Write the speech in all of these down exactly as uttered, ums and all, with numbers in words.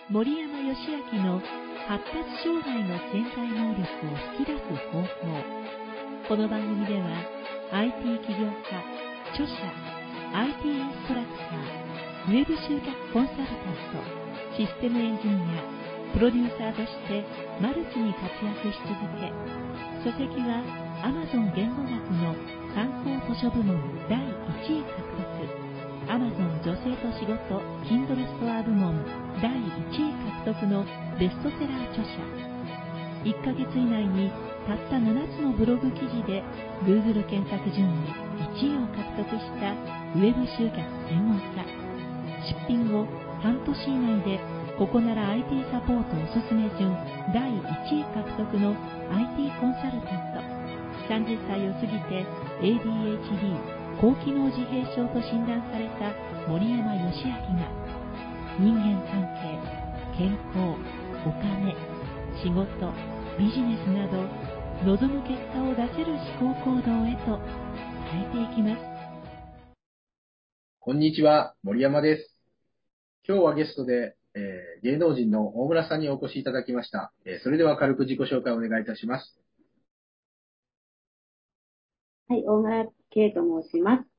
森山義明の発達障害の潜在能力を引き出す方法。この番組では アイティー 起業家、著者、アイティー インストラクター、ウェブ集客コンサルタント、システムエンジニア、プロデューサーとしてマルチに活躍し続け、書籍は Amazon 言語学の参考図書部門だいいちい獲得、Amazon 女性と仕事 Kindle ストア部門だいいちい獲得のベストセラー著者。いっかげつ以内にたったななつのブログ記事で Google 検索順位いちいを獲得したウェブ集客専門家。出品後半年以内でここなら アイティー サポートおすすめ順だいいちい獲得の アイティー コンサルタント。さんじゅっさいを過ぎて エーディーエイチディー 高機能自閉症と診断された森山義明が人間関係、健康、お金、仕事、ビジネスなど望む結果を出せる思考行動へと変えていきます。 こんにちは、森山です。今日はゲストで、えー、芸能人の大村さんにお越しいただきました。えー、それでは軽く自己紹介をお願いいたします。 はい、大村圭と申します。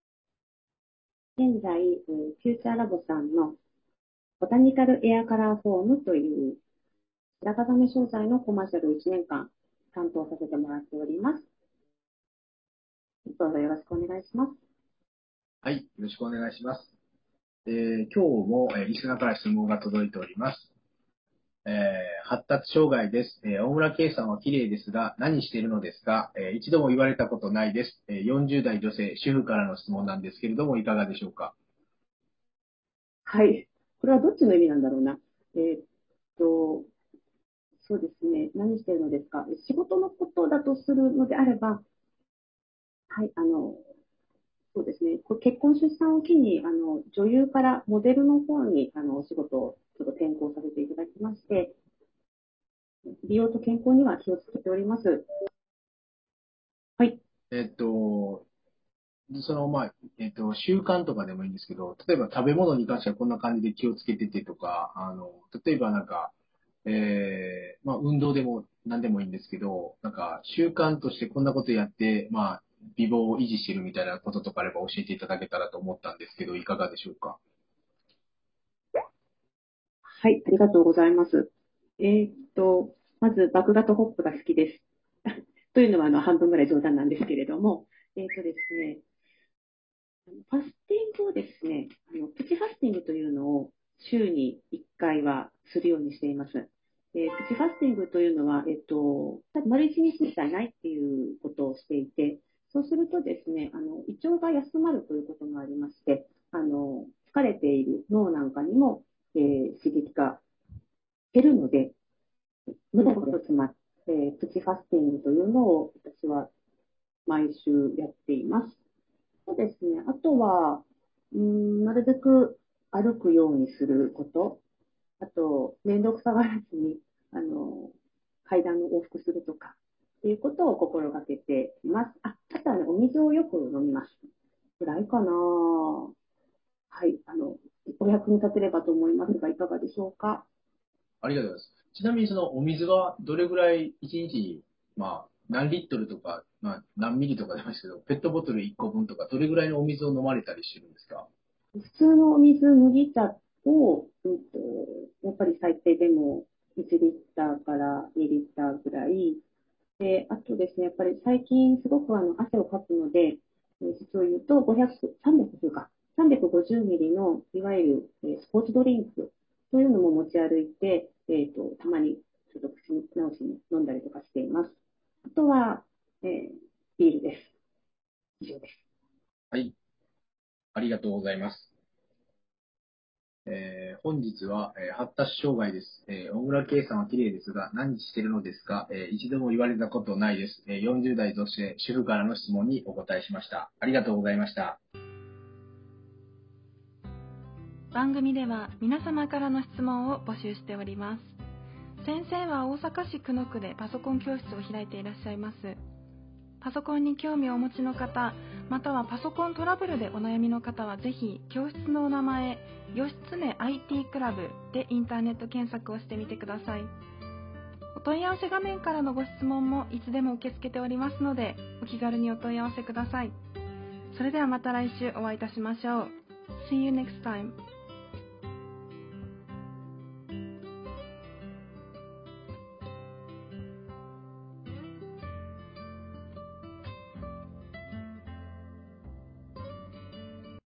現在、フューチャーラボさんのボタニカルエアカラーフォームという白髪染め商材のコマーシャルをいちねんかん担当させてもらっております。どうぞよろしくお願いします。 はい、よろしくお願いします。えー、今日も、えー、リスナーから質問が届いております。えー、発達障害です。えー、大村圭さんは綺麗ですが、何しているのですか？えー、一度も言われたことないです。えー、よんじゅうだい女性、主婦からの質問なんですけれども、いかがでしょうか？ はい。これはどっちの意味なんだろうな。えー、っと、そうですね。何しているのですか？仕事のことだとするのであれば、はい、あの、そうですね。結婚出産を機に、あの、女優からモデルの方に、あの、お仕事をちょっと転校させていただきまして、美容と健康には気をつけております。はい。 えっと、その、まあ、えっと、習慣とかでもいいんですけど、例えば食べ物に関してはこんな感じで気をつけててとか、あの、例えばなんか、えー、まあ、運動でも何でもいいんですけど、なんか、習慣としてこんなことやって、まあ、美貌を維持してるみたいなこととかあれば教えていただけたらと思ったんですけど、いかがでしょうか？ はい、ありがとうございます。えーっと、まず、麦芽とホップが好きです。というのは、あの、半分ぐらい冗談なんですけれども、えーっとですね、ファスティングをですね、あのプチファスティングというのを週にいっかいはするようにしています。えープチファスティングというのは、えっと、丸一日しかないっていうことをしていて、そうするとですね、あの、胃腸が休まるということもありまして、あの、疲れている脳なんかにも、えー刺激が減るので、無駄なことつまって、プチファスティングというのを私は毎週やっています。そうですね。あとは、うん、なるべく歩くようにすること。あと、面倒くさがらずに、あの、階段を往復するとか、っていうことを心がけています。あ、あとはね、お水をよく飲みます。ぐらいかな。はい。あの、お役に立てればと思いますが、いかがでしょうか。 ありがとうございます。ちなみにそのお水はどれぐらいいちにちに、まあ、何リットルとか、まあ、何ミリとか出ますけど、ペットボトルいっこぶんとか、どれぐらいのお水を飲まれたりしてるんですか？ 普通のお水、麦茶を、うんと、やっぱり最低でもいちリッターからにリッターぐらい。で、あとですね、やっぱり最近すごくあの汗をかくので、えー実を言うとごひゃく、さんびゃくというか、さんびゃくごじゅうミリのいわゆる、えースポーツドリンクというのも持ち歩いて、えっと、たまにちょっと口直しに飲んだりとかしています。あとは、えービールです。以上です。 はい。ありがとうございます。えー本日は、えー発達障害です。えー小倉圭さんは綺麗ですが、何してるのですか？えー一度も言われたことないです。えーよんじゅうだい女性、主婦からの質問にお答えしました。ありがとうございました。 番組では皆様からの質問を募集しております。先生は大阪市久野区でパソコン教室を開いていらっしゃいます。パソコンに興味をお持ちの方、またはパソコントラブルでお悩みの方はぜひ教室のお名前、 義経 アイティー クラブでインターネット検索をしてみてください。お問い合わせ画面からのご質問もいつでも受け付けておりますので、お気軽にお問い合わせください。それではまた来週お会いいたしましょう。See you next time.